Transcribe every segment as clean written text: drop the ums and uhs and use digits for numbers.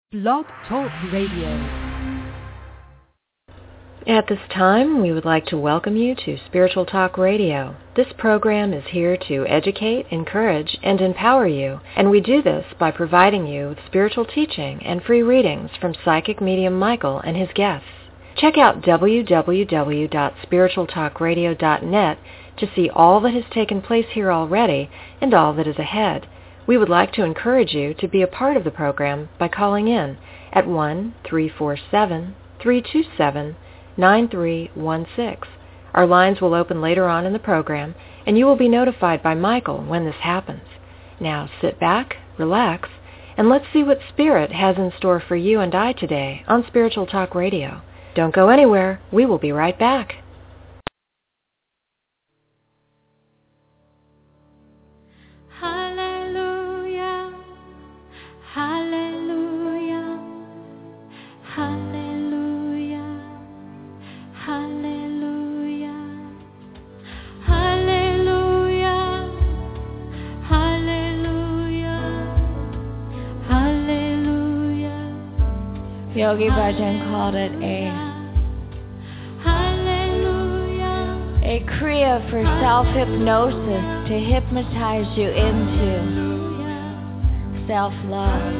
Blog Talk Radio. At this time, we would like to welcome you to Spiritual Talk Radio. This program is here to educate, encourage, and empower you, and we do this by providing you with spiritual teaching and free readings from psychic medium Michael and his guests. Check out www.spiritualtalkradio.net to see all that has taken place here already and all that is ahead. We would like to encourage you to be a part of the program by calling in at 1-347-327-9316. Our lines will open later on in the program, and you will be notified by Michael when this happens. Now sit back, relax, and let's see what Spirit has in store for you and I today on Spiritual Talk Radio. Don't go anywhere. We will be right back. Yogi Bhajan called it a kriya for self-hypnosis to hypnotize you into self-love,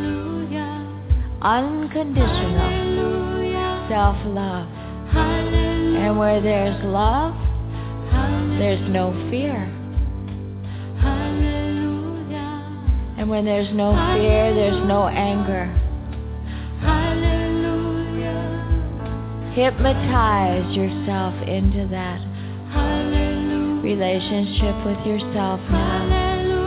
unconditional self-love. And where there's love, there's no fear. And when there's no fear, there's no anger. Hypnotize yourself into that relationship with yourself now.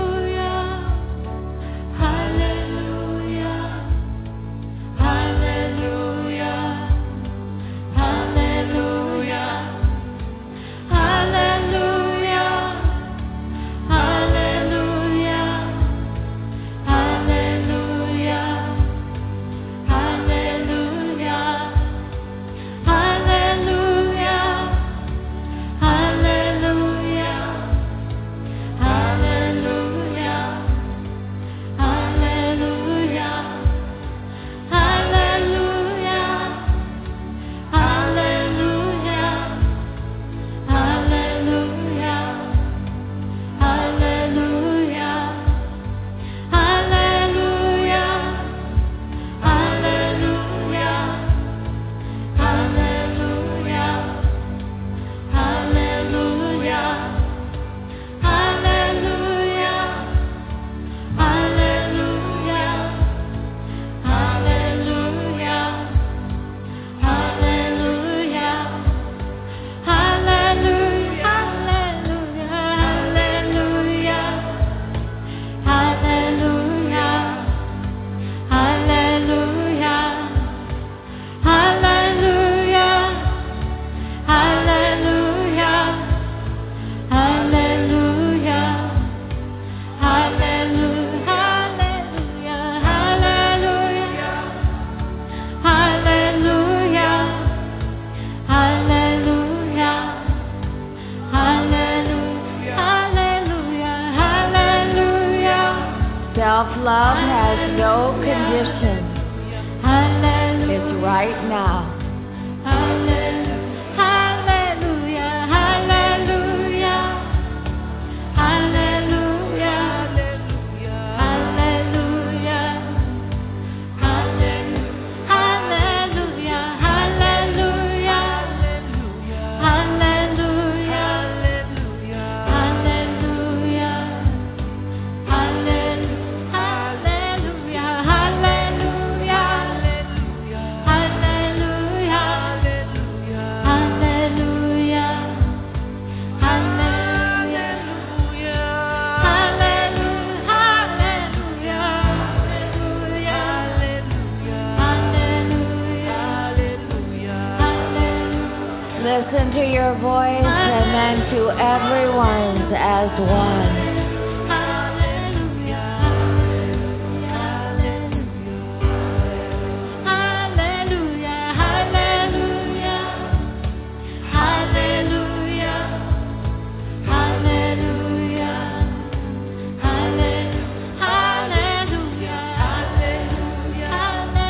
Self-love has no conditions. It's right now. Hallelujah, hallelujah, hallelujah, hallelujah, hallelujah, hallelujah, hallelujah, Listen to your voice and then to everyone's as one. Hallelujah.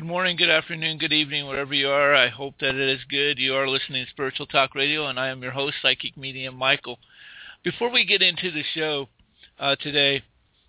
Good morning, good afternoon, good evening, wherever you are. I hope that it is good. You are listening to Spiritual Talk Radio, and I am your host, Psychic Medium Michael. Before we get into the show today,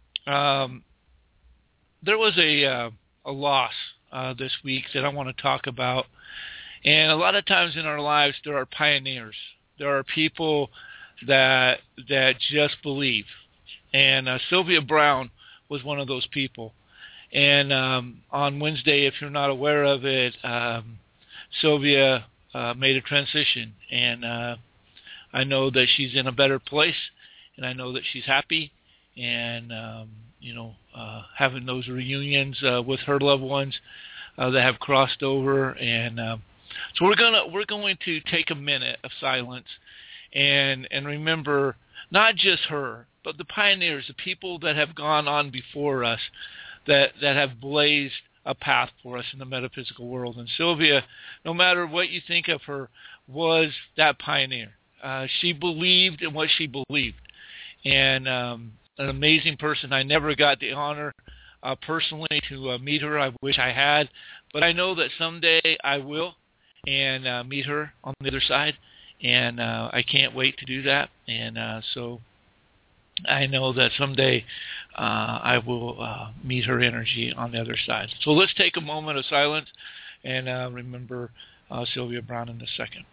there was a loss this week that I want to talk about. And a lot of times in our lives, there are pioneers. There are people that just believe. And Sylvia Browne was one of those people. And on Wednesday, if you're not aware of it, Sylvia made a transition. And I know that she's in a better place, and I know that she's happy. And, having those reunions with her loved ones that have crossed over. And so we're going to take a minute of silence and remember not just her, but the pioneers, the people that have gone on before us, that have blazed a path for us in the metaphysical world. And Sylvia, no matter what you think of her, was that pioneer. She believed in what she believed. And an amazing person. I never got the honor personally to meet her. I wish I had. But I know that someday I will and meet her on the other side. And I can't wait to do that. And so I know that someday I will meet her energy on the other side. So let's take a moment of silence and remember Sylvia Browne in a second.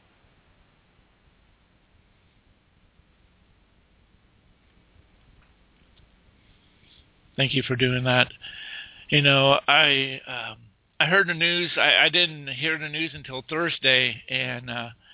Thank you for doing that. You know, I heard the news. I didn't hear the news until Thursday, and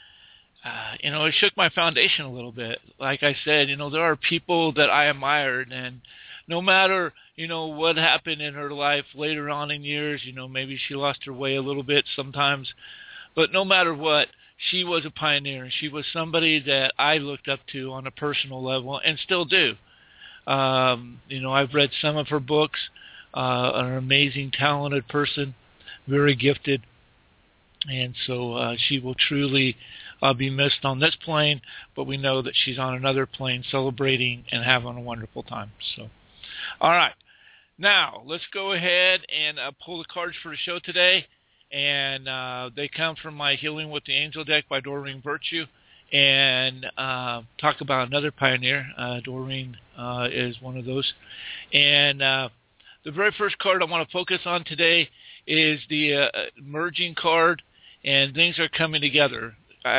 it shook my foundation a little bit. Like I said, there are people that I admired, and no matter, what happened in her life later on in years, maybe she lost her way a little bit sometimes, but no matter what, she was a pioneer, and she was somebody that I looked up to on a personal level and still do. I've read some of her books, an amazing, talented person, very gifted, and so she will truly be missed on this plane, but we know that she's on another plane celebrating and having a wonderful time. So, all right. Now, let's go ahead and pull the cards for the show today, and they come from my Healing with the Angel deck by Doreen Virtue, and talk about another pioneer. Doreen is one of those. And the very first card I want to focus on today is the merging card, and things are coming together.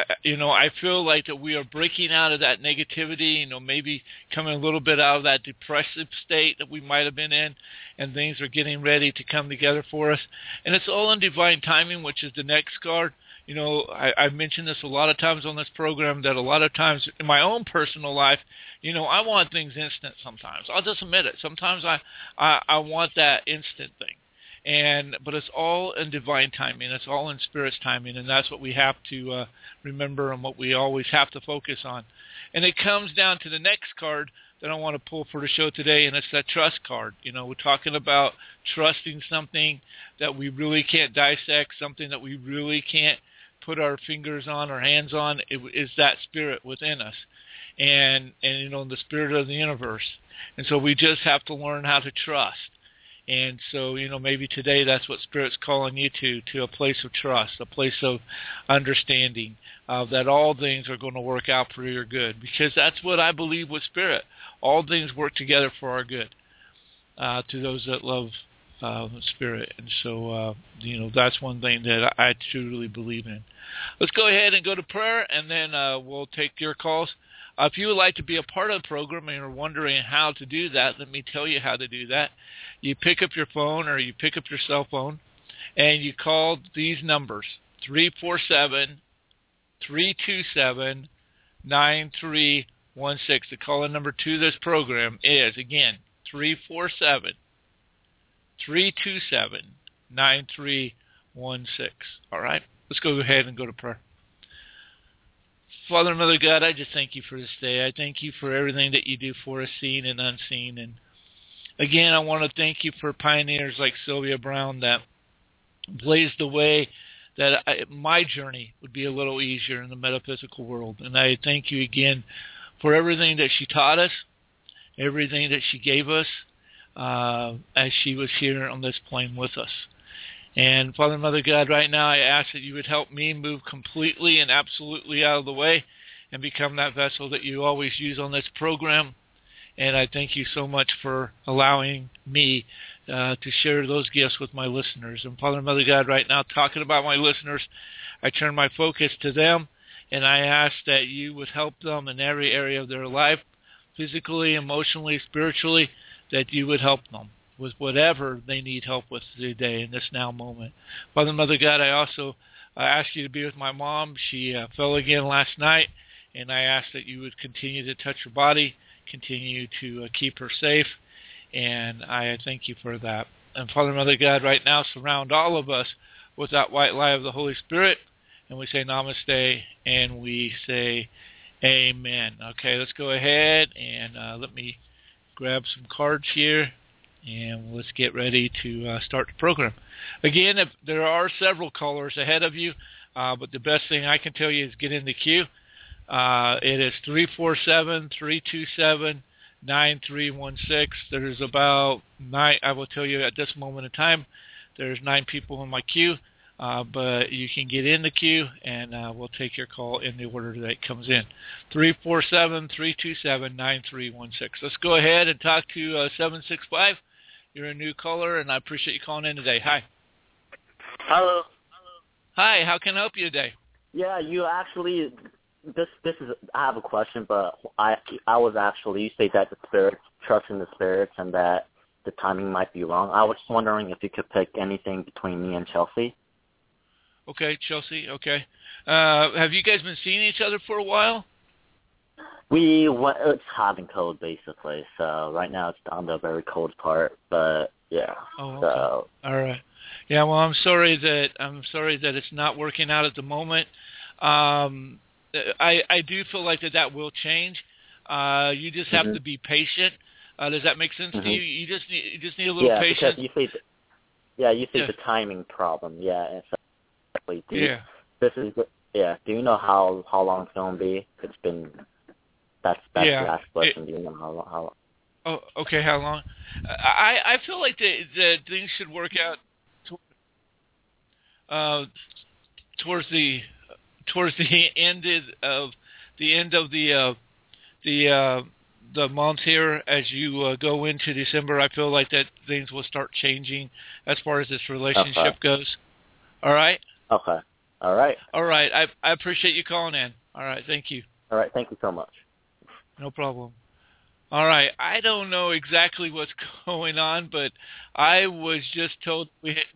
I feel like that we are breaking out of that negativity, maybe coming a little bit out of that depressive state that we might have been in, and things are getting ready to come together for us. And it's all in divine timing, which is the next card. I've mentioned this a lot of times on this program, that a lot of times in my own personal life, I want things instant sometimes. I'll just admit it. Sometimes I want that instant thing. But it's all in divine timing. It's all in Spirit's timing, and that's what we have to remember and what we always have to focus on. And it comes down to the next card that I want to pull for the show today, and it's that trust card. We're talking about trusting something that we really can't dissect, something that we really can't put our fingers on or hands on. It is that spirit within us, and the spirit of the universe. And so we just have to learn how to trust. And so, maybe today that's what Spirit's calling you to a place of trust, a place of understanding that all things are going to work out for your good. Because that's what I believe with Spirit. All things work together for our good to those that love Spirit. And so, that's one thing that I truly believe in. Let's go ahead and go to prayer, and then we'll take your calls. If you would like to be a part of the program and you're wondering how to do that, let me tell you how to do that. You pick up your phone or you pick up your cell phone, and you call these numbers, 347-327-9316. The call-in number to this program is, again, 347-327-9316. All right? Let's go ahead and go to prayer. Father and Mother God, I just thank you for this day. I thank you for everything that you do for us, seen and unseen. And again, I want to thank you for pioneers like Sylvia Browne that blazed the way that my journey would be a little easier in the metaphysical world. And I thank you again for everything that she taught us, everything that she gave us as she was here on this plane with us. And Father and Mother God, right now I ask that you would help me move completely and absolutely out of the way and become that vessel that you always use on this program. And I thank you so much for allowing me to share those gifts with my listeners. And Father and Mother God, right now, talking about my listeners, I turn my focus to them, and I ask that you would help them in every area of their life, physically, emotionally, spiritually, that you would help them with whatever they need help with today in this now moment. Father and Mother God, I also ask you to be with my mom. She fell again last night, and I ask that you would continue to touch her body, continue to keep her safe, and I thank you for that. And Father and Mother God, right now, surround all of us with that white light of the Holy Spirit, and we say namaste, and we say amen. Okay, let's go ahead and let me grab some cards here, and let's get ready to start the program. Again, if there are several callers ahead of you, but the best thing I can tell you is get in the queue. It is 347-327-9316. There's about 9, I will tell you at this moment in time, there's 9 people in my queue, but you can get in the queue, and we'll take your call in the order that it comes in. 347-327-9316. Let's go ahead and talk to 765. You're a new caller, and I appreciate you calling in today. Hi. Hello. Hi, how can I help you today? Yeah, you actually... This is. I have a question, but I was actually, you say that the spirits, trusting the spirits, and that the timing might be wrong. I was just wondering if you could pick anything between me and Chelsea. Okay, Chelsea. Okay. Have you guys been seeing each other for a while? It's hot and cold basically. So right now it's on the very cold part, but yeah. Oh, okay. So. All right. Yeah. Well, I'm sorry that it's not working out at the moment. I do feel like that will change. You just have to be patient. Does that make sense to you? You just need a little patience. Because you say the timing problem. Yeah, exactly. Do you know how long it's gonna be? It's been. That's the last question. Do you know how long? Oh, okay. How long? I feel like the things should work out towards the end of the month here. As you go into December, I feel like that things will start changing as far as this relationship goes. All right. Okay. All right. All right. I appreciate you calling in. All right. Thank you. All right. Thank you so much. No problem. All right. I don't know exactly what's going on, but I was just told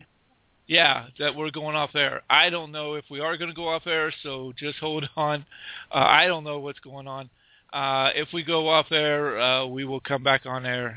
that we're going off air. I don't know if we are going to go off air, so just hold on. I don't know what's going on. If we go off air, we will come back on air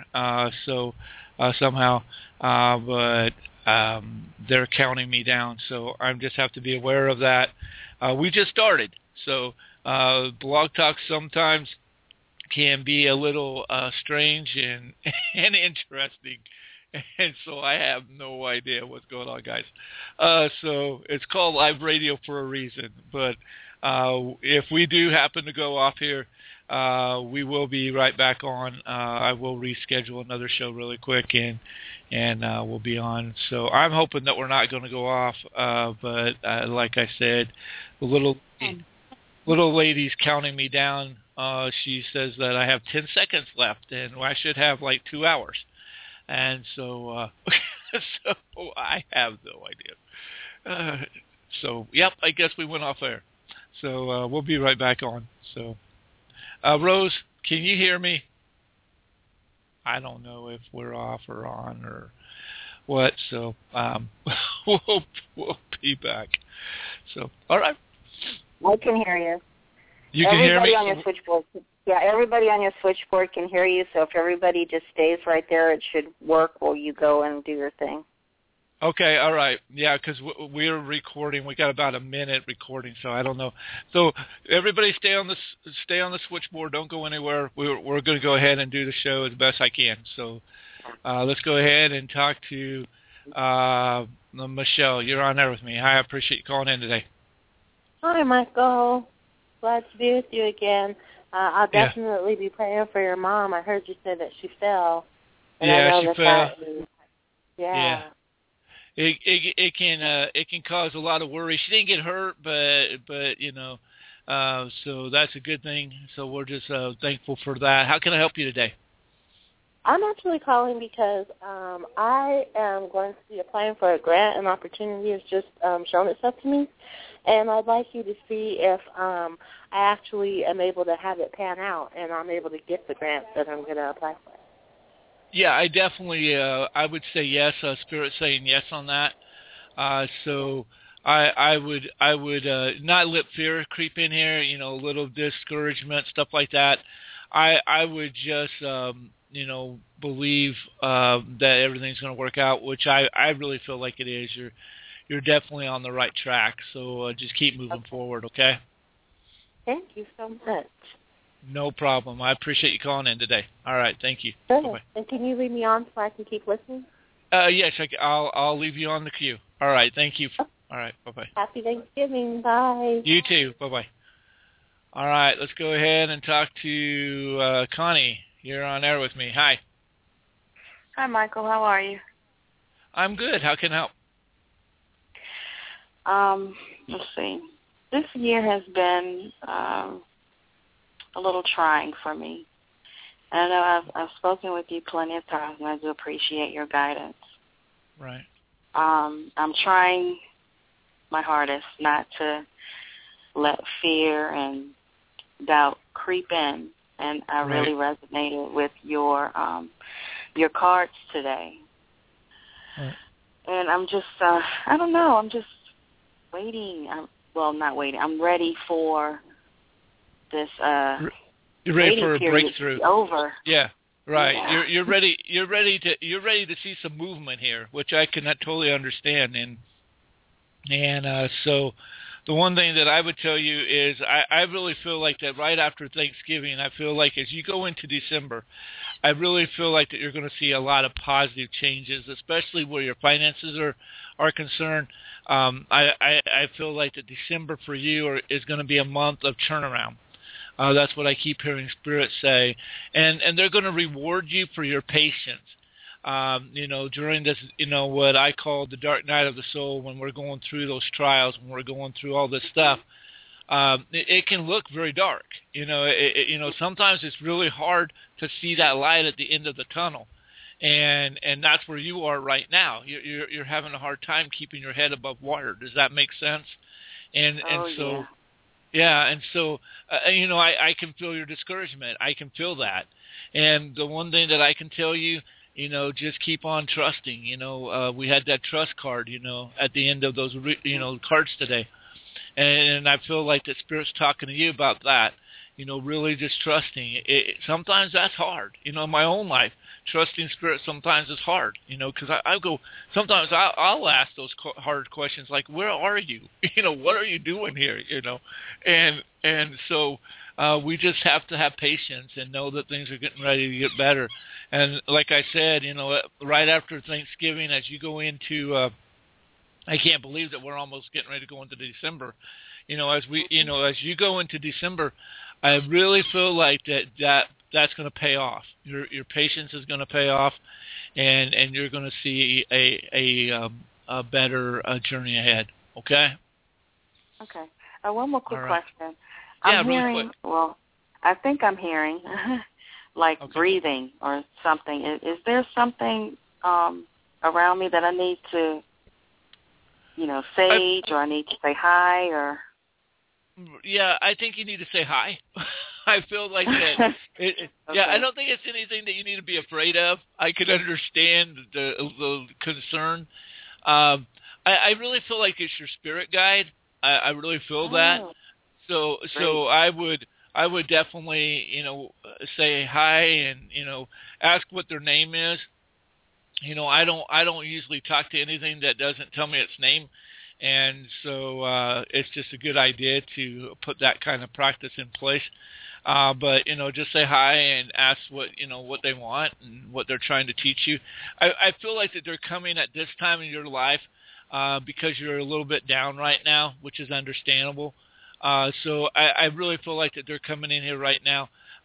somehow. But they're counting me down, so I just have to be aware of that. We just started, so Blog Talk sometimes can be a little strange and interesting. And so I have no idea what's going on, guys. So it's called live radio for a reason. But if we do happen to go off here, we will be right back on. I will reschedule another show really quick, and we'll be on. So I'm hoping that we're not going to go off. But like I said, the little lady's counting me down. She says that I have 10 seconds left, and I should have like 2 hours. And so, so I have no idea. I guess we went off air. So we'll be right back on. So, Rose, can you hear me? I don't know if we're off or on or what. So we'll be back. So, all right. I can hear you. You can hear me? Everybody on your switchboard. Yeah, everybody on your switchboard can hear you, so if everybody just stays right there, it should work while you go and do your thing. Okay, all right. Yeah, because we're recording. We got about a minute recording, so I don't know. So everybody stay on the switchboard. Don't go anywhere. We're going to go ahead and do the show as best I can. So let's go ahead and talk to Michelle. You're on there with me. Hi, I appreciate you calling in today. Hi, Michael. Glad to be with you again. I'll definitely be praying for your mom. I heard you say that she fell. And yeah, I know she fell. it can cause a lot of worry. She didn't get hurt, but so that's a good thing. So we're just thankful for that. How can I help you today? I'm actually calling because I am going to be applying for a grant. An opportunity has just shown itself to me, and I'd like you to see if I actually am able to have it pan out and I'm able to get the grant that I'm going to apply for. Yeah, I definitely, I would say yes. Spirit's saying yes on that. So I would not let fear creep in here. A little discouragement, stuff like that. I would just believe that everything's going to work out, which I really feel like it is. You're definitely on the right track. So just keep moving forward. Okay. Thank you so much. No problem. I appreciate you calling in today. All right. Thank you. Sure. Bye-bye. And can you leave me on so I can keep listening? Yes, I'll leave you on the queue. All right. Thank you. All right. Bye-bye. Happy Thanksgiving. Bye. You too. Bye-bye. All right. Let's go ahead and talk to Connie. You're on air with me. Hi. Hi, Michael. How are you? I'm good. How can I help? Let's see. This year has been a little trying for me. And I know I've spoken with you plenty of times, and I do appreciate your guidance. Right. I'm trying my hardest not to let fear and doubt creep in, and I really resonated with your cards today. Right. And I'm just, I don't know, I'm just waiting. Not waiting. I'm ready for this. You're ready for a breakthrough. Over. Yeah. Right. Yeah. You're ready. You're ready to see some movement here, which I can totally understand. And so, the one thing that I would tell you is I really feel like that right after Thanksgiving. I feel like as you go into December, I really feel like that you're going to see a lot of positive changes, especially where your finances are concerned. I feel like that December for you is going to be a month of turnaround. That's what I keep hearing Spirit say. And they're going to reward you for your patience. During this, what I call the dark night of the soul, when we're going through those trials, when we're going through all this stuff, it can look very dark. Sometimes it's really hard to see that light at the end of the tunnel. And that's where you are right now. You're having a hard time keeping your head above water. Does that make sense? I can feel your discouragement. I can feel that. And the one thing that I can tell you, just keep on trusting. We had that trust card, at the end of those, cards today. And I feel like the Spirit's talking to you about that, really just trusting. Sometimes that's hard. In my own life, trusting Spirit sometimes is hard, because I go, sometimes I'll ask those hard questions like, where are you? What are you doing here? And so we just have to have patience and know that things are getting ready to get better. And like I said, right after Thanksgiving, as you go into, I can't believe that we're almost getting ready to go into December. As you go into December, I really feel like that's going to pay off. Your patience is going to pay off, and you're going to see a better journey ahead. Okay. Okay. One more quick question. Yeah, I'm hearing, really quick. Well, I think I'm hearing like breathing or something. Is there something around me that I need to, sage, or I need to say hi, or? Yeah, I think you need to say hi. I feel like that. Yeah, I don't think it's anything that you need to be afraid of. I could understand the concern. I really feel like it's your spirit guide. I really feel that. So I would definitely say hi and ask what their name is. I don't usually talk to anything that doesn't tell me its name. And so it's just a good idea to put that kind of practice in place. But just say hi and ask what they want and what they're trying to teach you. I feel like that they're coming at this time in your life because you're a little bit down right now, which is understandable. So I really feel like that they're coming in here right now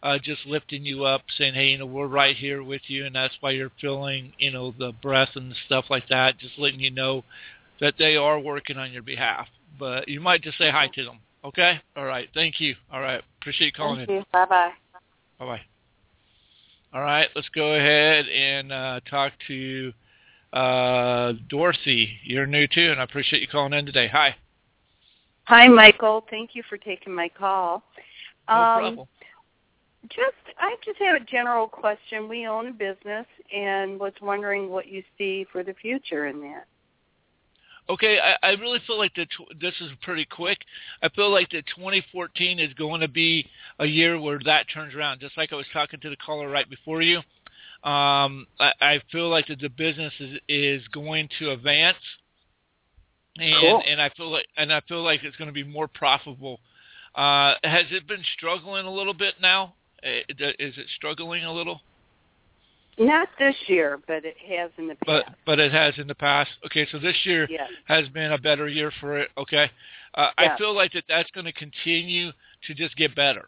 just lifting you up, saying, hey, we're right here with you, and that's why you're feeling, the breath and stuff like that, just letting you know that they are working on your behalf. But you might just say hi to them, okay? All right, thank you. All right, appreciate you calling in. Thank you. Bye-bye. Bye-bye. All right, let's go ahead and talk to Dorothy. You're new, too, and I appreciate you calling in today. Hi. Hi, Michael. Thank you for taking my call. No problem. I just have a general question. We own a business and was wondering what you see for the future in that. Okay, I really feel like this is pretty quick. I feel like that 2014 is going to be a year where that turns around. Just like I was talking to the caller right before you, I feel like that the business is going to advance, and cool. and I feel like it's going to be more profitable. Has it been struggling a little bit now? Is it struggling a little? Not this year, but it has in the past. But it has in the past. Okay, so this year has been a better year for it. Okay, I feel like that's going to continue to just get better.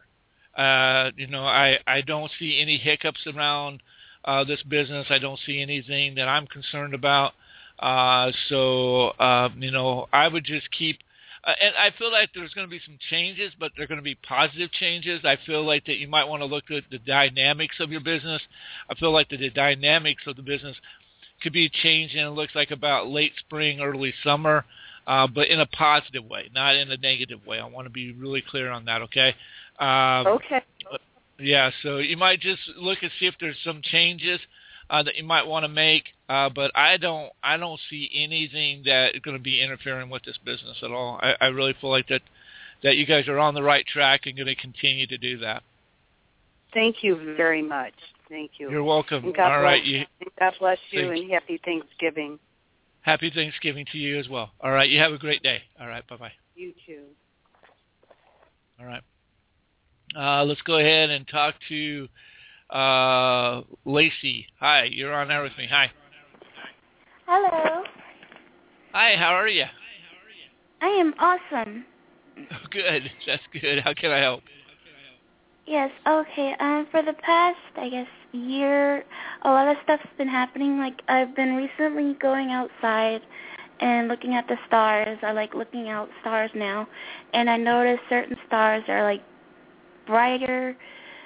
I don't see any hiccups around this business. I don't see anything that I'm concerned about. I would just keep. And I feel like there's going to be some changes, but they're going to be positive changes. I feel like that you might want to look at the dynamics of your business. I feel like that the dynamics of the business could be changing. It looks like about late spring, early summer, but in a positive way, not in a negative way. I want to be really clear on that, okay? Okay. Yeah, so you might just look and see if there's some changes that you might want to make, but I don't see anything that is going to be interfering with this business at all. I really feel like that you guys are on the right track and going to continue to do that. Thank you very much. Thank you. You're welcome. And God all bless, right. God bless you, and happy Thanksgiving. Happy Thanksgiving to you as well. All right, you have a great day. All right, bye-bye. You too. All right. Let's go ahead and talk to Lacey. Hi, you're on air with me. Hi. Hello. Hi, how are you? I am awesome. Good. That's good. How can I help? Yes, okay. For the past, I guess, year, a lot of stuff's been happening. Like, I've been recently going outside and looking at the stars. I like looking at stars now. And I noticed certain stars are, like, brighter,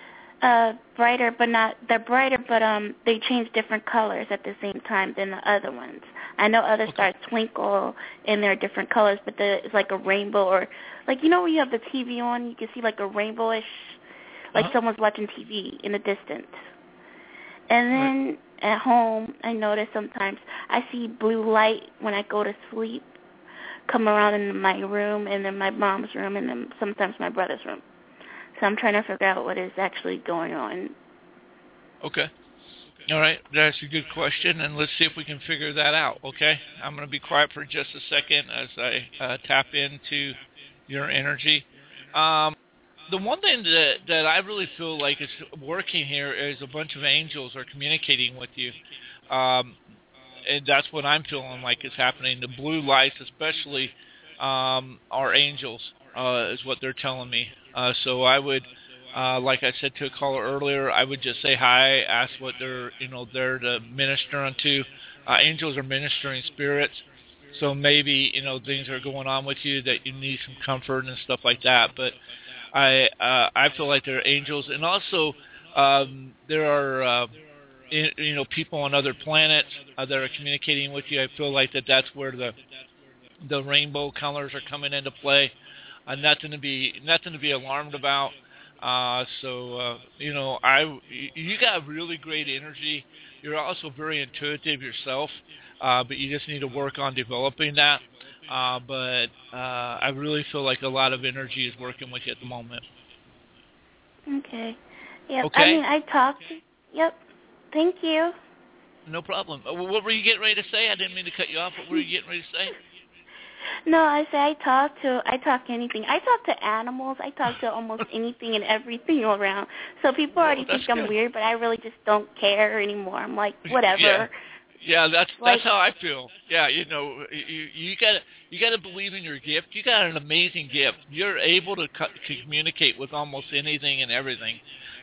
but they change different colors at the same time than the other ones. I know other stars twinkle and they're different colors, but it's like a rainbow, or like, when you have the TV on, you can see like a rainbowish, like someone's watching TV in the distance. And then at home, I notice sometimes I see blue light when I go to sleep come around in my room, and then my mom's room, and then sometimes my brother's room. So I'm trying to figure out what is actually going on. Okay. All right. That's a good question, and let's see if we can figure that out, okay? I'm going to be quiet for just a second as I tap into your energy. The one thing that I really feel like is working here is a bunch of angels are communicating with you. And that's what I'm feeling like is happening. The blue lights especially are angels, is what they're telling me. So I would, like I said to a caller earlier, I would just say hi, ask what they're, there to minister unto. Angels are ministering spirits, so maybe, things are going on with you that you need some comfort and stuff like that. But I feel like they're angels, and also there are, people on other planets that are communicating with you. I feel like that's where the rainbow colors are coming into play. Nothing to be alarmed about. You got really great energy. You're also very intuitive yourself, but you just need to work on developing that. But I really feel like a lot of energy is working with you at the moment. Okay. Yep. Okay. I mean, I talked. Yep. Thank you. No problem. What were you getting ready to say? I didn't mean to cut you off. What were you getting ready to say? No, I say I talk anything. I talk to animals. I talk to almost anything and everything around. So people already think I'm weird, but I really just don't care anymore. I'm like, whatever. Yeah, that's how I feel. Yeah, you gotta believe in your gift. You got an amazing gift. You're able to communicate with almost anything and everything.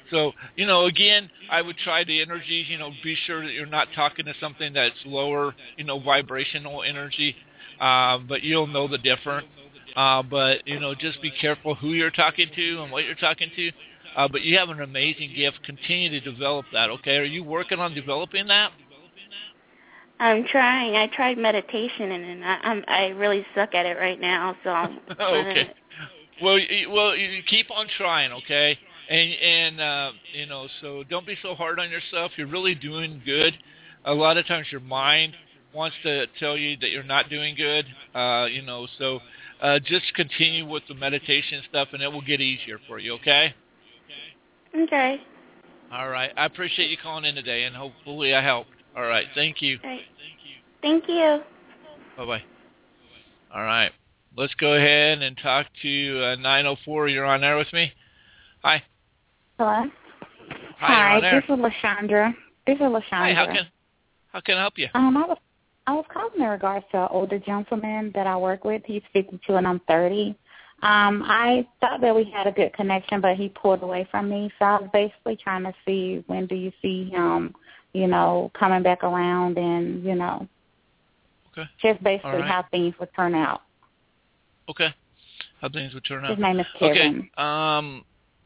So, again, I would try the energies, be sure that you're not talking to something that's lower, vibrational energy, but you'll know the difference. But, just be careful who you're talking to and what you're talking to. But you have an amazing gift. Continue to develop that, okay? Are you working on developing that? I'm trying. I tried meditation, and I really suck at it right now. So I'm okay. Well, you keep on trying, okay? And so don't be so hard on yourself. You're really doing good. A lot of times your mind wants to tell you that you're not doing good, So just continue with the meditation stuff, and it will get easier for you, okay? Okay. All right. I appreciate you calling in today, and hopefully I helped. All right. Thank you. All right. Thank you. Bye-bye. All right. Let's go ahead and talk to 904. You're on there with me? Hi. Hello. Hi, this is LaShondra. Hi, how can I help you? I was calling in regards to an older gentleman that I work with. He's 52 and I'm 30. I thought that we had a good connection, but he pulled away from me. So I was basically trying to see when do you see him, coming back around and, okay. Just basically how things would turn out. Okay. How things would turn out. His name is Kevin. Okay.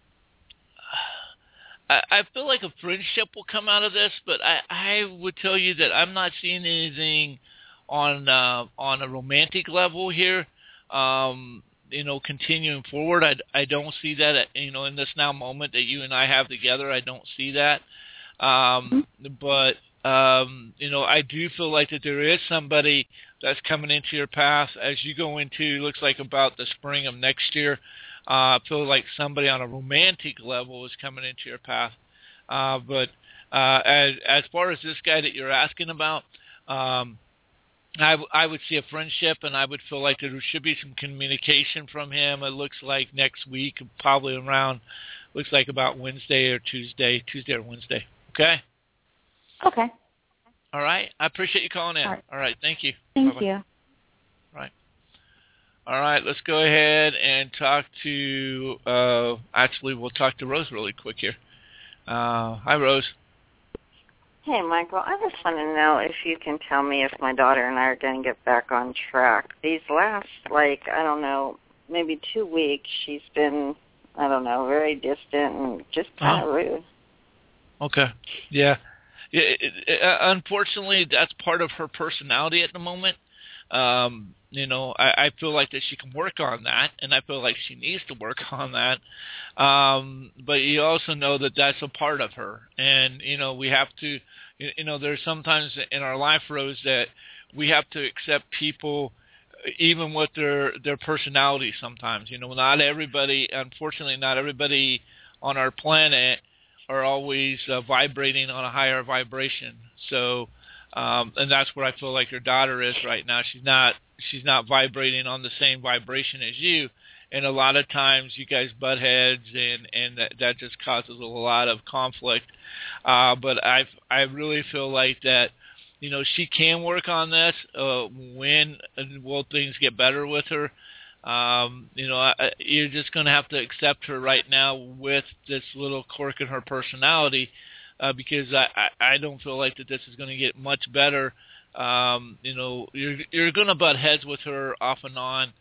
I feel like a friendship will come out of this, but I would tell you that I'm not seeing anything on a romantic level here. Continuing forward, I don't see that. In this now moment that you and I have together, I don't see that. But I do feel like that there is somebody that's coming into your path as you go into, looks like about the spring of next year. I feel like somebody on a romantic level is coming into your path. But as far as this guy that you're asking about, I would see a friendship, and I would feel like there should be some communication from him. It looks like next week, probably around, looks like about Wednesday or Tuesday or Wednesday. Okay? Okay. All right. I appreciate you calling in. All right. Thank you. Thank Bye-bye. you. All right. All right. Let's go ahead and talk to, actually, we'll talk to Rose really quick here. Hi, Rose. Hey, Michael. I just want to know if you can tell me if my daughter and I are going to get back on track. These last, maybe 2 weeks, she's been, very distant and just kind of rude. Okay. Yeah. Unfortunately, that's part of her personality at the moment. I feel like that she can work on that, and I feel like she needs to work on that. But you also know that that's a part of her. And, we have to, there's sometimes in our life, Rose, that we have to accept people even with their personality sometimes. Not everybody, unfortunately, not everybody on our planet are always vibrating on a higher vibration. So, and that's where I feel like your daughter is right now. She's not vibrating on the same vibration as you, and a lot of times you guys butt heads, and that just causes a lot of conflict. But I really feel like that, she can work on this. When will things get better with her? You're just going to have to accept her right now with this little quirk in her personality, because I don't feel like that this is going to get much better. You're going to butt heads with her off and on,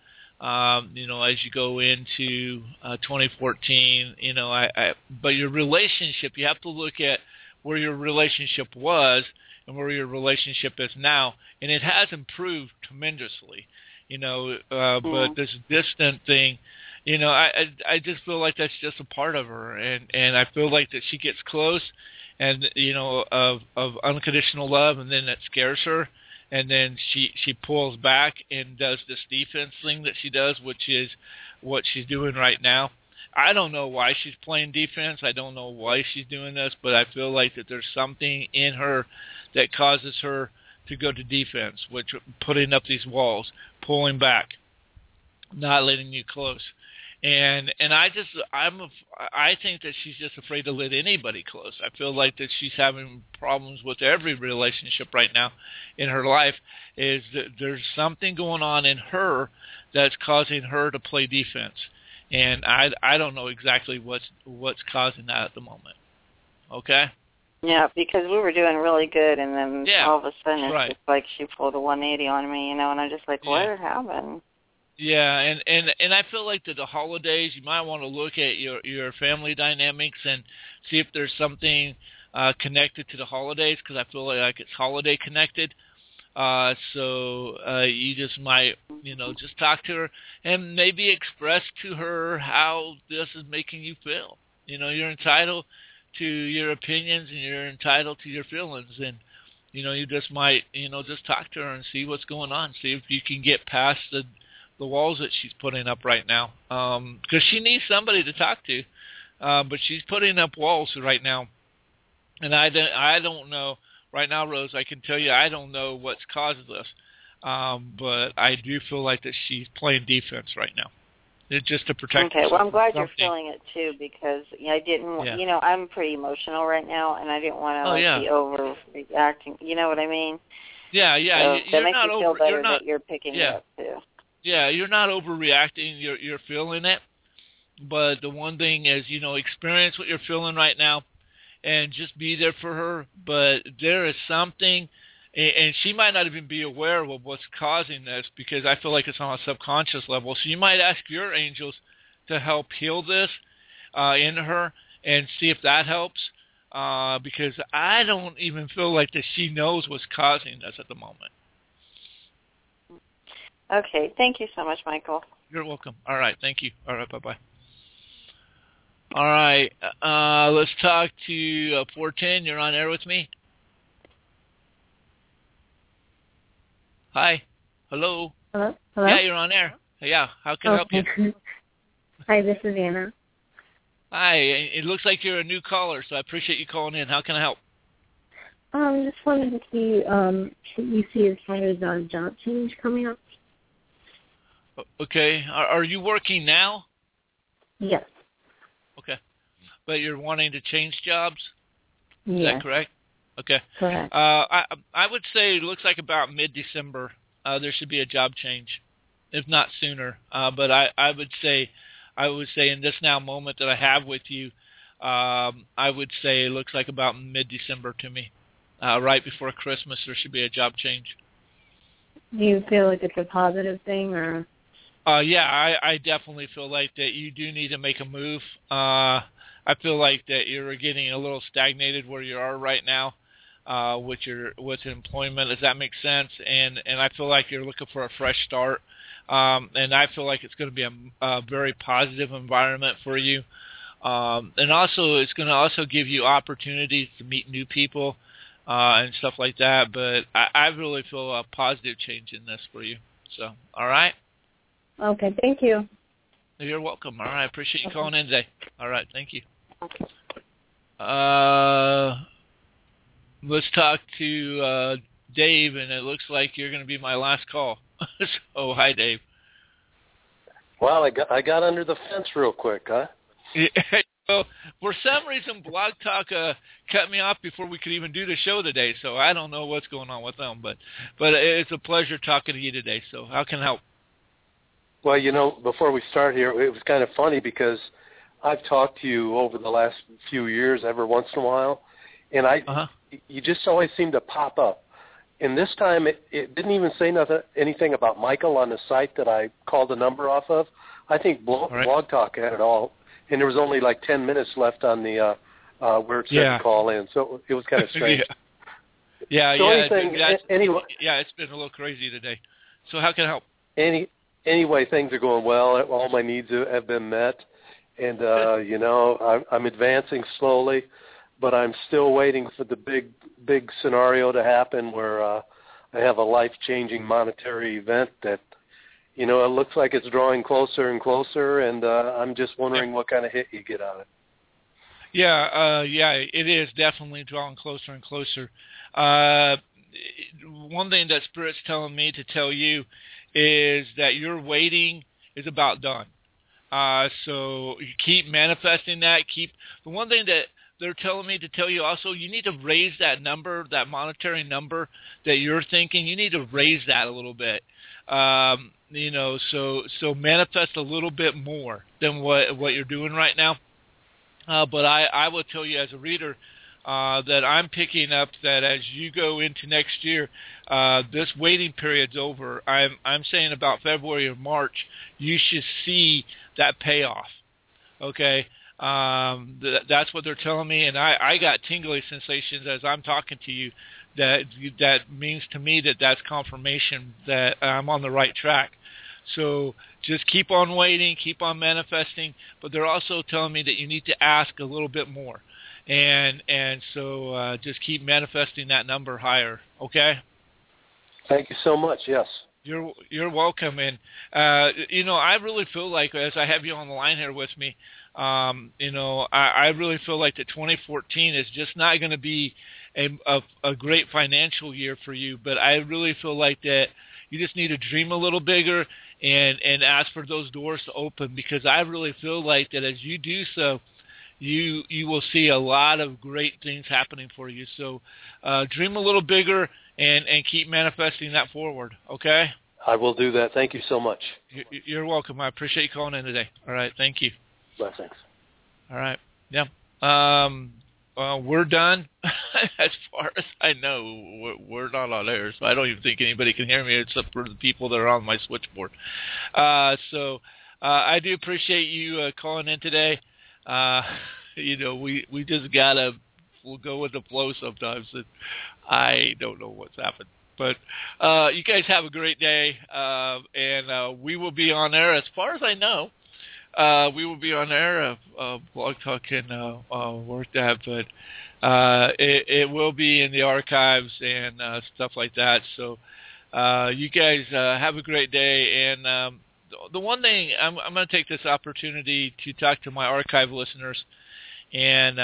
as you go into 2014. But your relationship, you have to look at where your relationship was and where your relationship is now, and it has improved tremendously. But this distant thing, I just feel like that's just a part of her, and I feel like that she gets close, and of unconditional love, and then that scares her, and then she pulls back and does this defense thing that she does, which is what she's doing right now. I don't know why she's playing defense. I don't know why she's doing this, but I feel like that there's something in her that causes her to go to defense, which putting up these walls, pulling back, not letting you close. And I think that she's just afraid to let anybody close. I feel like that she's having problems with every relationship right now in her life, is that there's something going on in her that's causing her to play defense. and I don't know exactly what's causing that at the moment. Okay. Yeah, because we were doing really good, and then all of a sudden it's just like she pulled a 180 on me, and I'm just like, what happened? Yeah, and I feel like that the holidays, you might want to look at your family dynamics and see if there's something connected to the holidays, because I feel like it's holiday connected. So you just might, just talk to her and maybe express to her how this is making you feel. You're entitled to your opinions and you're entitled to your feelings, and you just might just talk to her and see what's going on, see if you can get past the walls that she's putting up right now, because she needs somebody to talk to, but she's putting up walls right now, and I don't know right now, Rose. I can tell you I don't know what's caused this, but I do feel like that she's playing defense right now. It's just to protect herself. Okay, well, I'm glad you're feeling it, too, because I didn't, I'm pretty emotional right now, and I didn't want to be overreacting. You know what I mean? Yeah. So You're makes not me feel better that you're picking it up, too. Yeah, you're not overreacting. You're feeling it. But the one thing is, experience what you're feeling right now and just be there for her. But there is something, and she might not even be aware of what's causing this, because I feel like it's on a subconscious level. So you might ask your angels to help heal this in her and see if that helps, because I don't even feel like that she knows what's causing this at the moment. Okay, thank you so much, Michael. You're welcome. All right, thank you. All right, bye-bye. All right, let's talk to 410. You're on air with me. Hi. Hello. Hello? Hello? Yeah, you're on air. Yeah, how can I help you? Hi, this is Anna. Hi, it looks like you're a new caller, so I appreciate you calling in. How can I help? Just wanted to see you see as far as job change coming up. Okay. Are you working now? Yes. Okay. But you're wanting to change jobs? Is Yes. that correct? Okay. Correct. I would say it looks like about mid-December there should be a job change, if not sooner. But I would say in this now moment that I have with you, I would say it looks like about mid-December to me. Right before Christmas, there should be a job change. Do you feel like it's a positive thing, or? Yeah, I definitely feel like that you do need to make a move. I feel like that you're getting a little stagnated where you are right now with employment. Does that make sense? And I feel like you're looking for a fresh start. And I feel like it's going to be a very positive environment for you. And also, it's going to also give you opportunities to meet new people and stuff like that. But I really feel a positive change in this for you. So, all right? Okay, thank you. You're welcome. All right, I appreciate you calling in today. All right, thank you. Okay. Let's talk to Dave, and it looks like you're going to be my last call. So, hi, Dave. Well, I got under the fence real quick, huh? Yeah, well, for some reason, Blog Talk cut me off before we could even do the show today, so I don't know what's going on with them. But it's a pleasure talking to you today, so how can I help? Well, before we start here, it was kind of funny because I've talked to you over the last few years every once in a while, and you just always seem to pop up. And this time it didn't even say anything about Michael on the site that I called the number off of. I think Blog Talk had it all, and there was only like 10 minutes left on the where it said to call in, so it was kind of strange. Anyway, it's been a little crazy today. So how can I help? Anyway, things are going well. All my needs have been met, and I'm advancing slowly, but I'm still waiting for the big scenario to happen where I have a life-changing monetary event that, it looks like it's drawing closer and closer, and I'm just wondering what kind of hit you get on it. Yeah, it is definitely drawing closer and closer. One thing that Spirit's telling me to tell you is that your waiting is about done. So you keep manifesting that. The one thing that they're telling me to tell you also, you need to raise that number, that monetary number that you're thinking. You need to raise that a little bit. so manifest a little bit more than what you're doing right now. But I will tell you as a reader that I'm picking up that as you go into next year, this waiting period's over. I'm saying about February or March, you should see that payoff. Okay, that's what they're telling me, and I got tingly sensations as I'm talking to you. That means to me that that's confirmation that I'm on the right track. So just keep on waiting, keep on manifesting, but they're also telling me that you need to ask a little bit more. And so just keep manifesting that number higher, okay? Thank you so much, yes. You're welcome. And, I really feel like, as I have you on the line here with me, I really feel like that 2014 is just not going to be a great financial year for you, but I really feel like that you just need to dream a little bigger and ask for those doors to open, because I really feel like that as you do so, you will see a lot of great things happening for you. So dream a little bigger and keep manifesting that forward, okay? I will do that. Thank you so much. You're welcome. I appreciate you calling in today. All right, thank you. Blessings. All right, yeah. We're done. As far as I know, we're not on air, so I don't even think anybody can hear me except for the people that are on my switchboard. So I do appreciate you calling in today. We just we'll go with the flow sometimes, and I don't know what's happened. But you guys have a great day, and we will be on air, as far as I know. We will be on air, Blog Talk and work that, but it will be in the archives and stuff like that. So you guys have a great day. And the one thing, I'm going to take this opportunity to talk to my archive listeners, and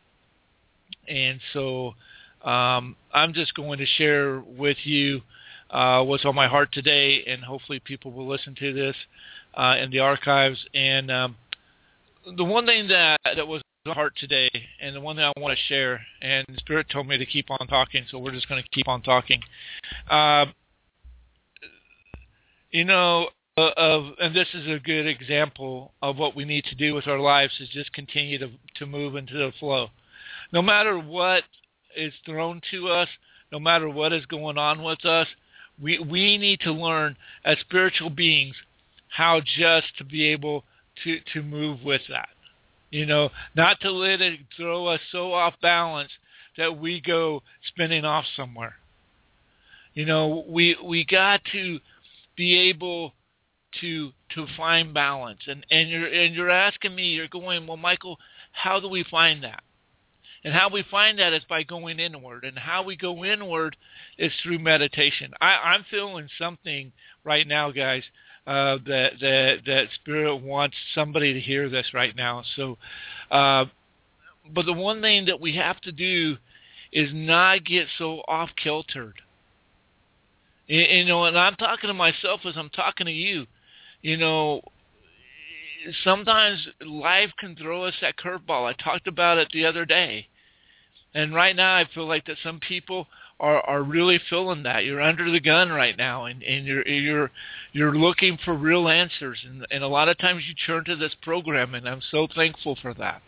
so I'm just going to share with you what's on my heart today, and hopefully people will listen to this in the archives. And the one thing that was on my heart today, and the one thing I want to share, and the Spirit told me to keep on talking, so we're just going to keep on talking. And this is a good example of what we need to do with our lives, is just continue to move into the flow. No matter what is thrown to us, no matter what is going on with us, we need to learn as spiritual beings how just to be able to move with that. Not to let it throw us so off balance that we go spinning off somewhere. We got to be able to find balance. And you're asking me, you're going, well, Michael, how do we find that? And how we find that is by going inward. And how we go inward is through meditation. I'm feeling something right now, guys, that Spirit wants somebody to hear this right now. So, but the one thing that we have to do is not get so off-kiltered. And I'm talking to myself as I'm talking to you. Sometimes life can throw us that curveball. I talked about it the other day. And right now I feel like that some people are really feeling that. You're under the gun right now, and you're looking for real answers. And a lot of times you turn to this program, and I'm so thankful for that.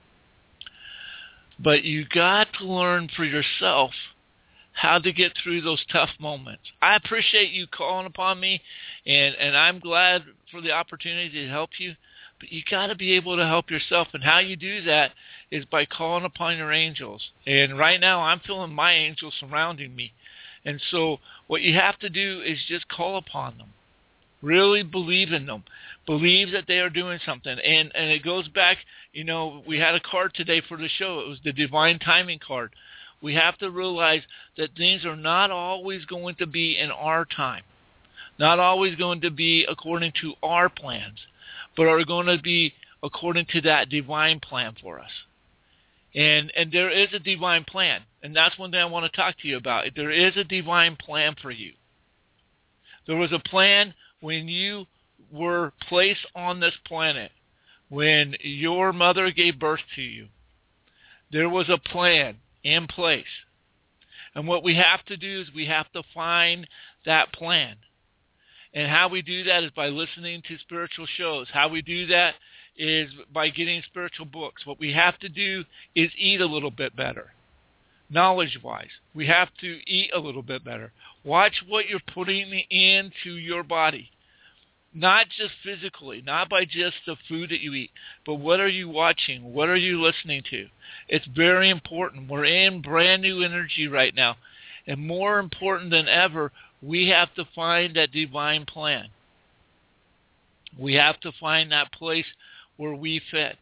But you got to learn for yourself how to get through those tough moments. I appreciate you calling upon me, and I'm glad for the opportunity to help you. But you got to be able to help yourself, and how you do that is by calling upon your angels. And right now I'm feeling my angels surrounding me. And so what you have to do is just call upon them. Really believe in them. Believe that they are doing something. And it goes back, we had a card today for the show. It was the Divine Timing card. We have to realize that things are not always going to be in our time, not always going to be according to our plans, but are going to be according to that divine plan for us. And there is a divine plan, and that's one thing I want to talk to you about. There is a divine plan for you. There was a plan when you were placed on this planet, when your mother gave birth to you. There was a plan in place. And what we have to do is we have to find that plan. And how we do that is by listening to spiritual shows. How we do that is by getting spiritual books. What we have to do is eat a little bit better, knowledge-wise. We have to eat a little bit better. Watch what you're putting into your body. Not just physically, not by just the food that you eat, but what are you watching? What are you listening to? It's very important. We're in brand new energy right now. And more important than ever, we have to find that divine plan. We have to find that place where we fit.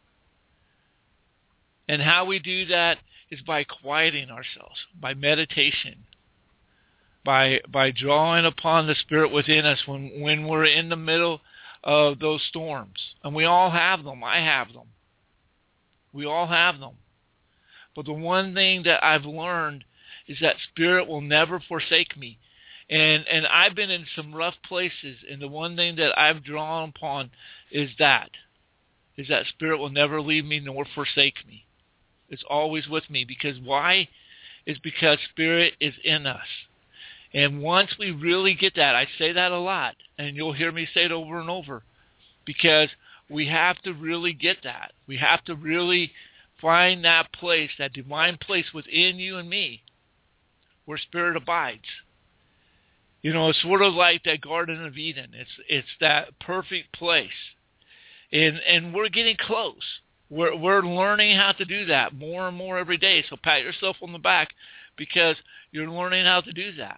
And how we do that is by quieting ourselves, by meditation, by drawing upon the Spirit within us when we're in the middle of those storms. And we all have them. I have them. We all have them. But the one thing that I've learned is that Spirit will never forsake me. And I've been in some rough places, and the one thing that I've drawn upon is that Spirit will never leave me nor forsake me. It's always with me. Because why? It's because Spirit is in us. And once we really get that, I say that a lot, and you'll hear me say it over and over, because we have to really get that. We have to really find that place, that divine place within you and me, where Spirit abides. You know, it's sort of like that Garden of Eden. It's that perfect place. And we're getting close. We're learning how to do that more and more every day. So pat yourself on the back because you're learning how to do that.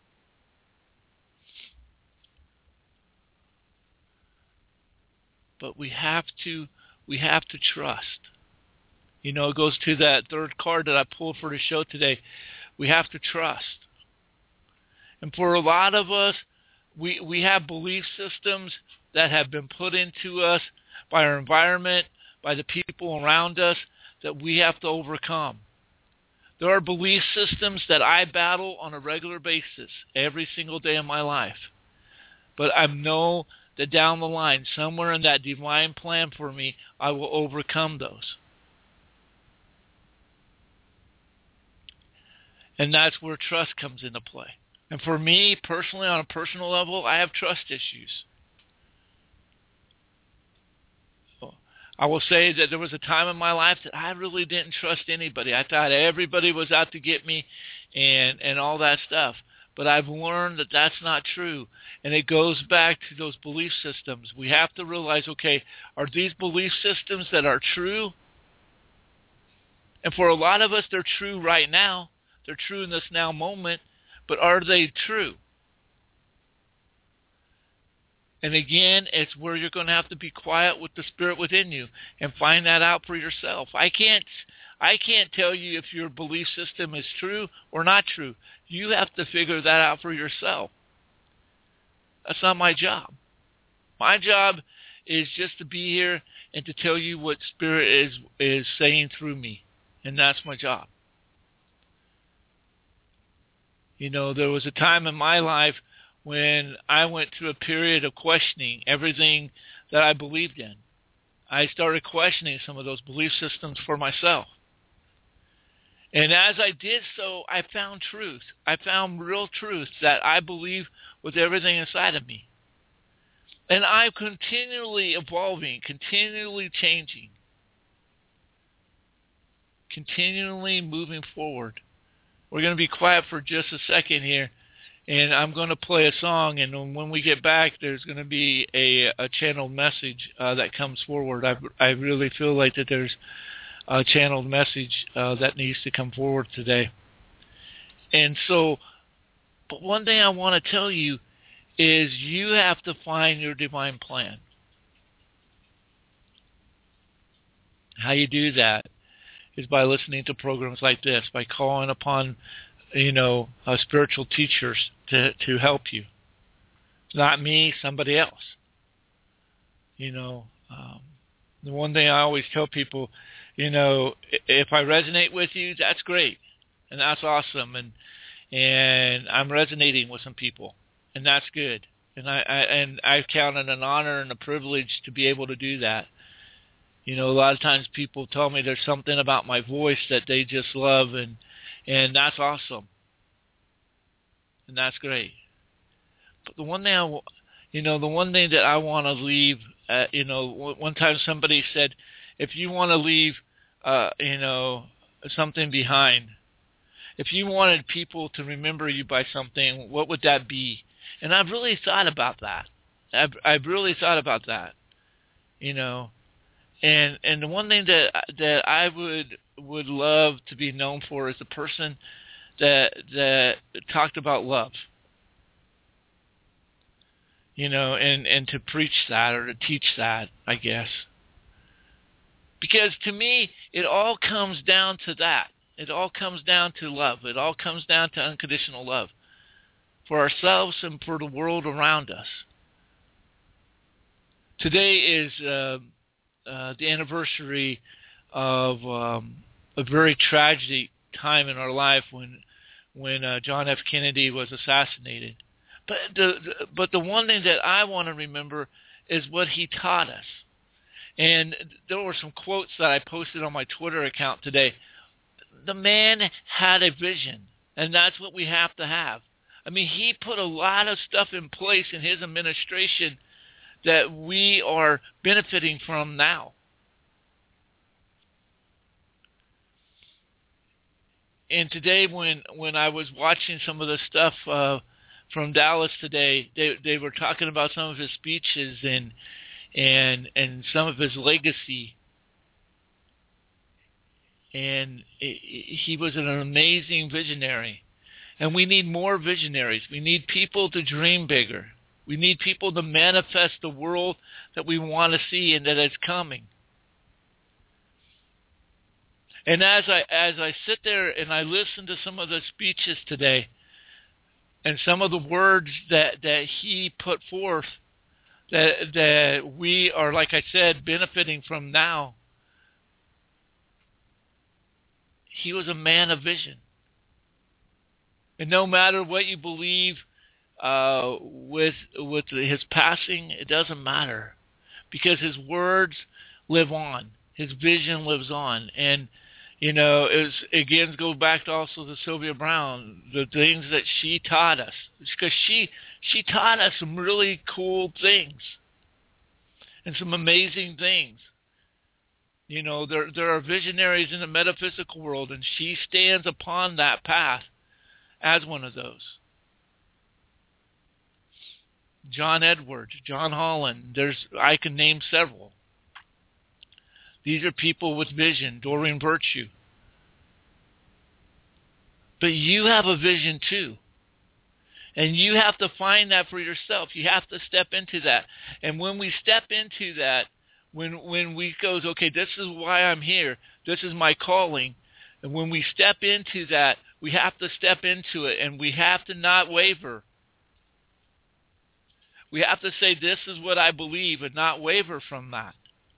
But we have to trust. You know, it goes to that third card that I pulled for the show today. We have to trust. And for a lot of us, we have belief systems that have been put into us by our environment, by the people around us, that we have to overcome. There are belief systems that I battle on a regular basis every single day of my life. But I know that down the line, somewhere in that divine plan for me, I will overcome those. And that's where trust comes into play. And for me, personally, on a personal level, I have trust issues. I will say that there was a time in my life that I really didn't trust anybody. I thought everybody was out to get me and all that stuff. But I've learned that that's not true. And it goes back to those belief systems. We have to realize, okay, are these belief systems that are true? And for a lot of us, they're true right now. They're true in this now moment. But are they true? And again, it's where you're going to have to be quiet with the Spirit within you and find that out for yourself. I can't tell you if your belief system is true or not true. You have to figure that out for yourself. That's not my job. My job is just to be here and to tell you what Spirit is saying through me. And that's my job. You know, there was a time in my life when I went through a period of questioning everything that I believed in. I started questioning some of those belief systems for myself. And as I did so, I found truth. I found real truth that I believe with everything inside of me. And I'm continually evolving, continually changing, continually moving forward. We're going to be quiet for just a second here, and I'm going to play a song, and when we get back, there's going to be a channeled message that comes forward. I really feel like that there's a channeled message that needs to come forward today. And so, but one thing I want to tell you is you have to find your divine plan. How you do that is by listening to programs like this, by calling upon, spiritual teachers to help you. Not me, somebody else. The one thing I always tell people, if I resonate with you, that's great, and that's awesome, and I'm resonating with some people, and that's good, and I count it an honor and a privilege to be able to do that. A lot of times people tell me there's something about my voice that they just love, and that's awesome. And that's great. But the one thing the one thing that I want to leave, one time somebody said, if you want to leave, something behind, if you wanted people to remember you by something, what would that be? And I've really thought about that. I've really thought about that, And the one thing that I would love to be known for is the person that talked about love. And to preach that or to teach that, I guess. Because to me, it all comes down to that. It all comes down to love. It all comes down to unconditional love for ourselves and for the world around us. Today is the anniversary of a very tragic time in our life when John F. Kennedy was assassinated. But the one thing that I want to remember is what he taught us. And there were some quotes that I posted on my Twitter account today. The man had a vision, and that's what we have to have. I mean, he put a lot of stuff in place in his administration that we are benefiting from now. And today when I was watching some of the stuff from Dallas today, they were talking about some of his speeches and some of his legacy. And he was an amazing visionary. And we need more visionaries. We need people to dream bigger. We need people to manifest the world that we want to see and that is coming. And as I sit there and I listen to some of the speeches today and some of the words that he put forth that we are, like I said, benefiting from now, he was a man of vision. And no matter what you believe with his passing, it doesn't matter, because his words live on. His vision lives on. And, it goes back to also to Sylvia Browne, the things that she taught us. Because she taught us some really cool things and some amazing things. There are visionaries in the metaphysical world, and she stands upon that path as one of those. John Edwards, John Holland, I can name several. These are people with vision. Doreen Virtue. But you have a vision too. And you have to find that for yourself. You have to step into that. And when we step into that, when we goes, okay, this is why I'm here. This is my calling. And when we step into that, we have to step into it, and we have to not waver. We have to say, this is what I believe, and not waver from that.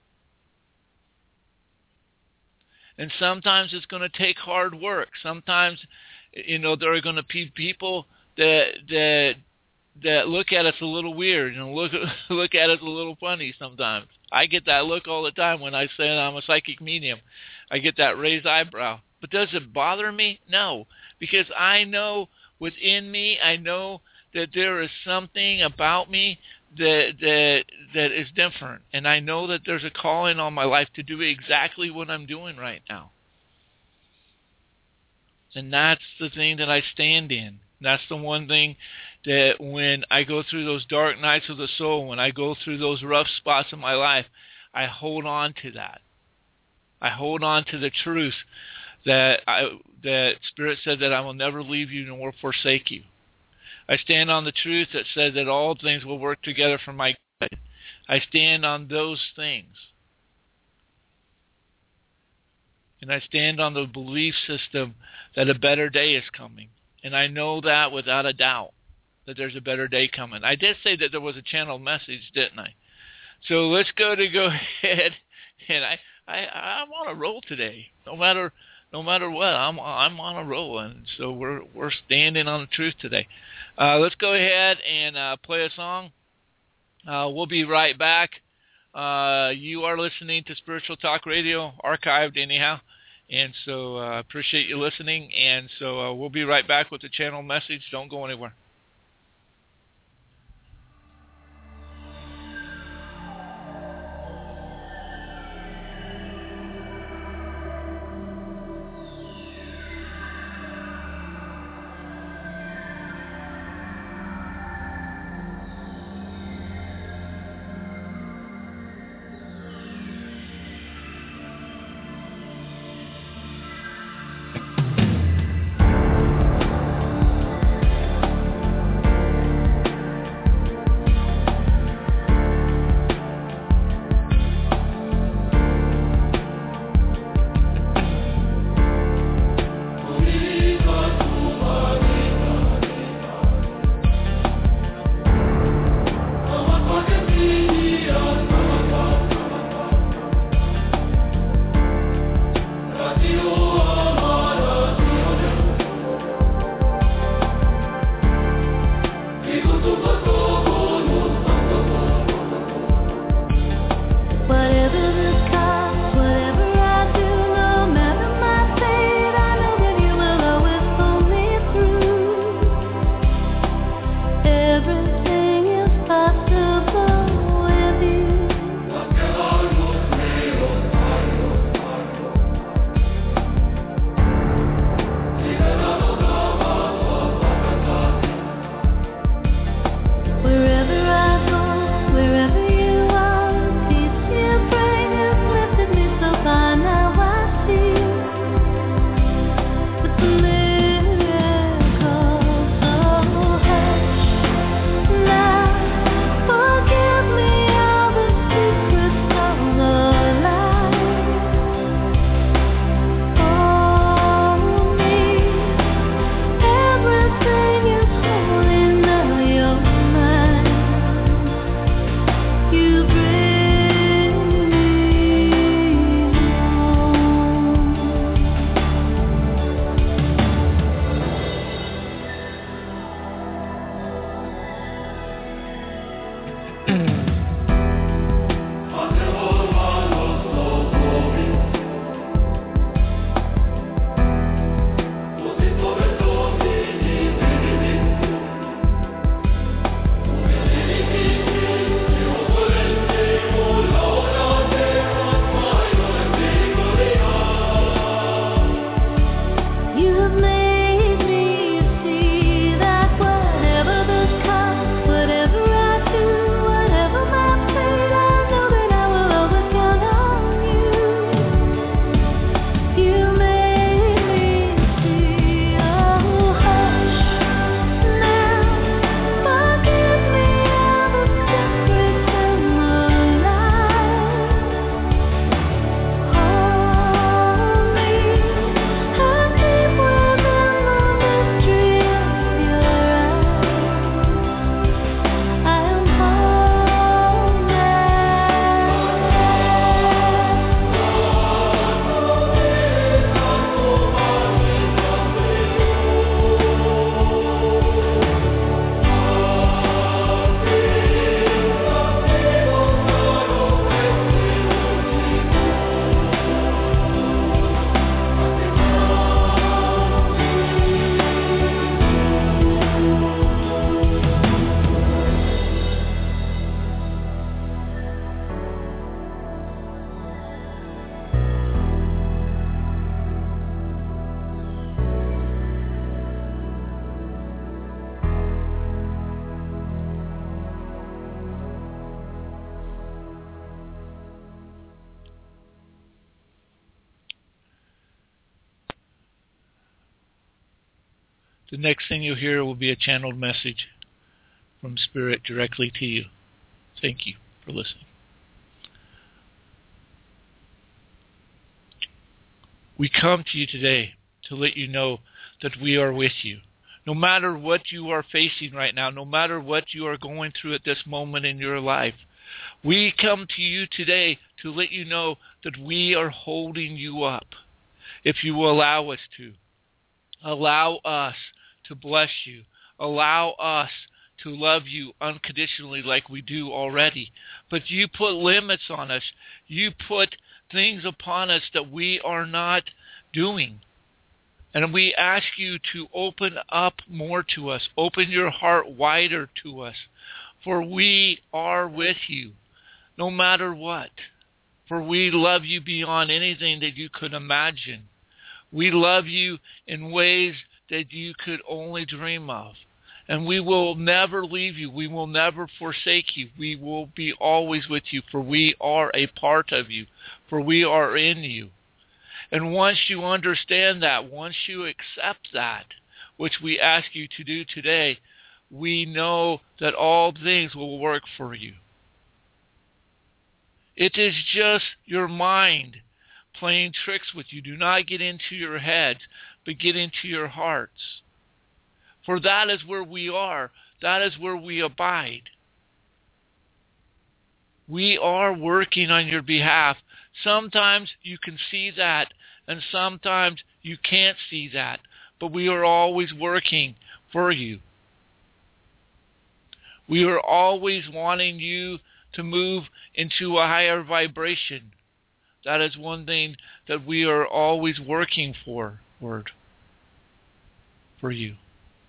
And sometimes it's going to take hard work. Sometimes, there are going to be people that look at us a little weird and look at us a little funny sometimes. I get that look all the time when I say I'm a psychic medium. I get that raised eyebrow. But does it bother me? No, because I know within me, I know that there is something about me that is different. And I know that there's a calling on my life to do exactly what I'm doing right now. And that's the thing that I stand in. That's the one thing that when I go through those dark nights of the soul, when I go through those rough spots in my life, I hold on to that. I hold on to the truth that Spirit said that I will never leave you nor forsake you. I stand on the truth that says that all things will work together for my good. I stand on those things. And I stand on the belief system that a better day is coming. And I know that without a doubt, that there's a better day coming. I did say that there was a channeled message, didn't I? So let's go ahead. And I'm on a roll today. No matter what, I'm on a roll, and so we're standing on the truth today. Let's go ahead and play a song. We'll be right back. You are listening to Spiritual Talk Radio, archived anyhow, and so I appreciate you listening. And so we'll be right back with the channel message. Don't go anywhere. The next thing you'll hear will be a channeled message from Spirit directly to you. Thank you for listening. We come to you today to let you know that we are with you. No matter what you are facing right now, no matter what you are going through at this moment in your life, we come to you today to let you know that we are holding you up. If you will allow us to. Allow us to bless you. Allow us to love you unconditionally like we do already. But you put limits on us. You put things upon us that we are not doing. And we ask you to open up more to us. Open your heart wider to us. For we are with you, no matter what. For we love you beyond anything that you could imagine. We love you in ways that you could only dream of. And we will never leave you. We will never forsake you. We will be always with you, for we are a part of you, for we are in you. And once you understand that, once you accept that, which we ask you to do today, we know that all things will work for you. It is just your mind playing tricks with you. Do not get into your heads, but get into your hearts. For that is where we are. That is where we abide. We are working on your behalf. Sometimes you can see that, and sometimes you can't see that. But we are always working for you. We are always wanting you to move into a higher vibration. That is one thing that we are always working for you.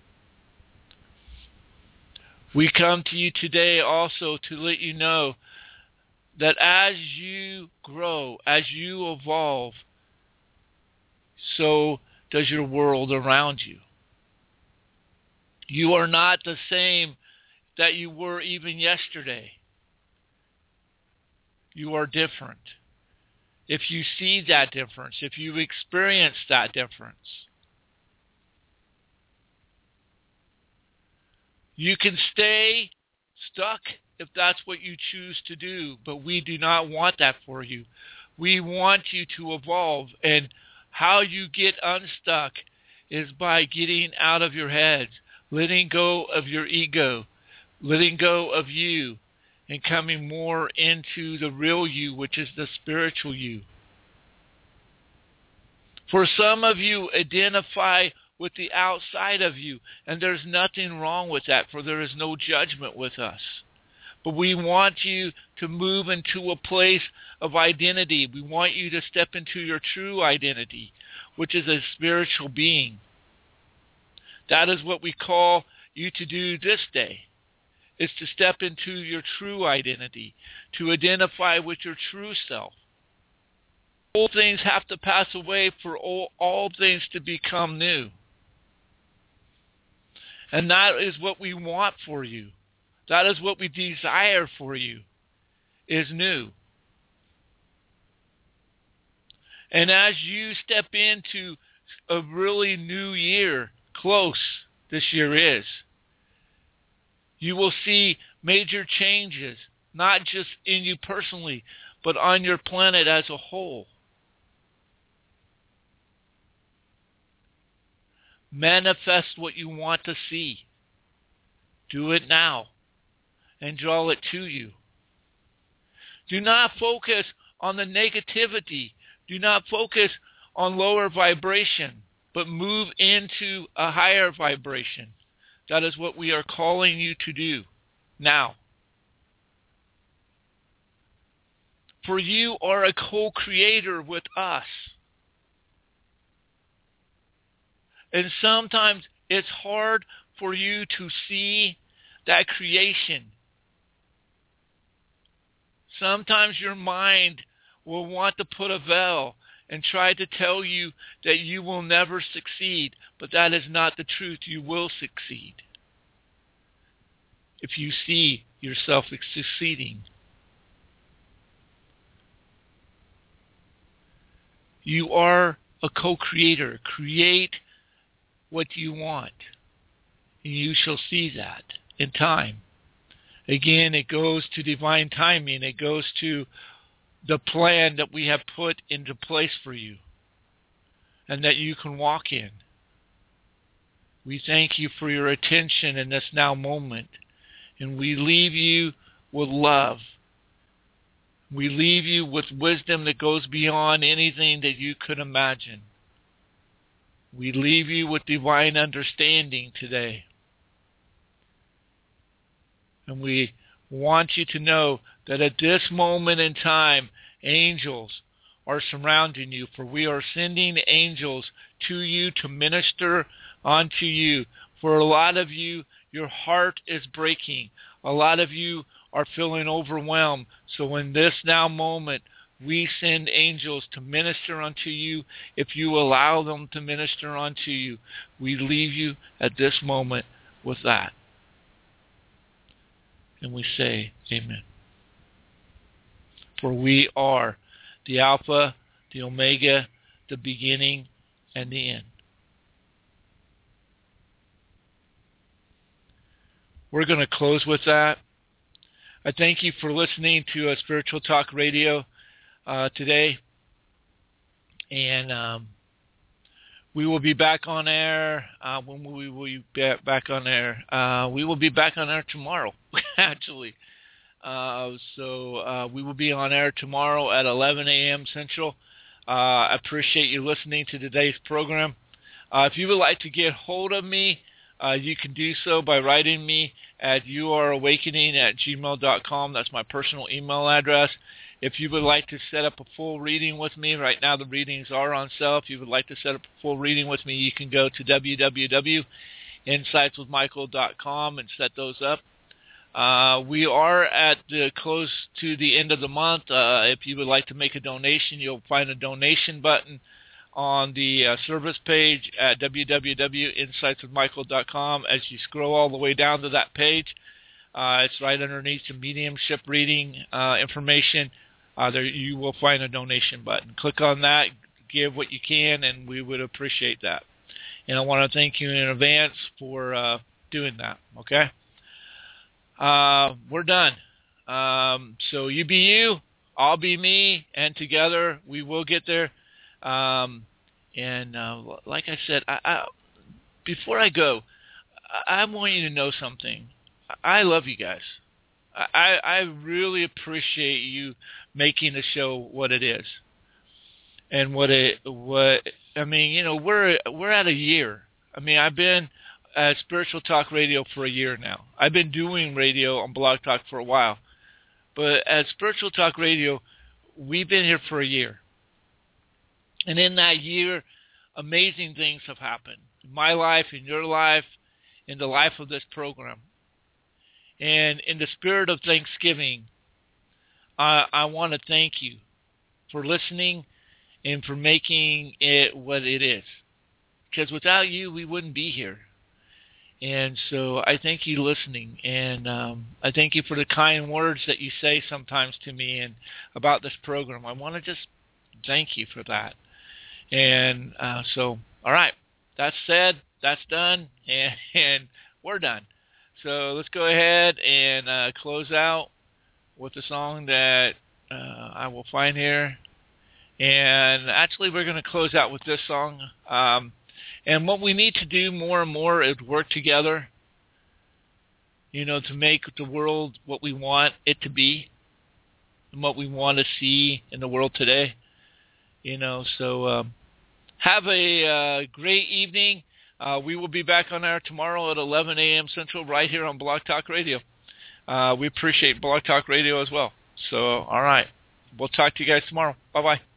We come to you today also to let you know that as you grow, as you evolve, so does your world around you. You are not the same that you were even yesterday. You are different. If you see that difference, if you experience that difference, you can stay stuck if that's what you choose to do, but we do not want that for you. We want you to evolve, and how you get unstuck is by getting out of your head, letting go of your ego, letting go of you, and coming more into the real you, which is the spiritual you. For some of you, identify with the outside of you, and there's nothing wrong with that, for there is no judgment with us. But we want you to move into a place of identity. We want you to step into your true identity, which is a spiritual being. That is what we call you to do this day, is to step into your true identity, to identify with your true self. All things have to pass away for all things to become new. And that is what we want for you. That is what we desire for you, is new. And as you step into a really new year, close this year is, you will see major changes, not just in you personally, but on your planet as a whole. Manifest what you want to see. Do it now and draw it to you. Do not focus on the negativity. Do not focus on lower vibration, but move into a higher vibration. That is what we are calling you to do now. For you are a co-creator with us. And sometimes it's hard for you to see that creation. Sometimes your mind will want to put a veil and try to tell you that you will never succeed, but that is not the truth. You will succeed if you see yourself succeeding. You are a co-creator. Create what you want. And you shall see that in time. Again, it goes to divine timing. It goes to the plan that we have put into place for you and that you can walk in. We thank you for your attention in this now moment, and we leave you with love. We leave you with wisdom that goes beyond anything that you could imagine. We leave you with divine understanding today. And we want you to know that at this moment in time, angels are surrounding you, for we are sending angels to you to minister unto you. For a lot of you, your heart is breaking. A lot of you are feeling overwhelmed. So in this now moment, we send angels to minister unto you. If you allow them to minister unto you, we leave you at this moment with that. And we say, amen. For we are the Alpha, the Omega, the beginning, and the end. We're going to close with that. I thank you for listening to Spiritual Talk Radio today. And we will be back on air. When we will be back on air? We will be back on air tomorrow, actually. So we will be on air tomorrow at 11 a.m. Central. I appreciate you listening to today's program. If you would like to get hold of me, you can do so by writing me at yourawakening@gmail.com. That's my personal email address. If you would like to set up a full reading with me, right now the readings are on sale. If you would like to set up a full reading with me, you can go to www.insightswithmichael.com and set those up. We are at close to the end of the month. If you would like to make a donation, you'll find a donation button on the service page at www.insightswithmichael.com. As you scroll all the way down to that page, it's right underneath the mediumship reading information. There you will find a donation button. Click on that, give what you can, and we would appreciate that. And I want to thank you in advance for doing that, okay? We're done. So you be you, I'll be me, and together we will get there. Like I said, before I go, I want you to know something. I love you guys. I really appreciate you making the show what it is, and we're at a year. I mean, I've been at Spiritual Talk Radio for a year now. I've been doing radio on Blog Talk for a while, but at Spiritual Talk Radio, we've been here for a year. And in that year, amazing things have happened in my life, in your life, in the life of this program. And in the spirit of Thanksgiving, I want to thank you for listening and for making it what it is. Because without you, we wouldn't be here. And so I thank you listening, and I thank you for the kind words that you say sometimes to me and about this program. I want to just thank you for that. And so, all right, that's said, that's done, and we're done. So let's go ahead and close out with a song that I will find here. And actually, we're going to close out with this song. And what we need to do more and more is work together, to make the world what we want it to be and what we want to see in the world today. So have a great evening. We will be back on air tomorrow at 11 a.m. Central right here on Blog Talk Radio. We appreciate Blog Talk Radio as well. So, all right. We'll talk to you guys tomorrow. Bye-bye.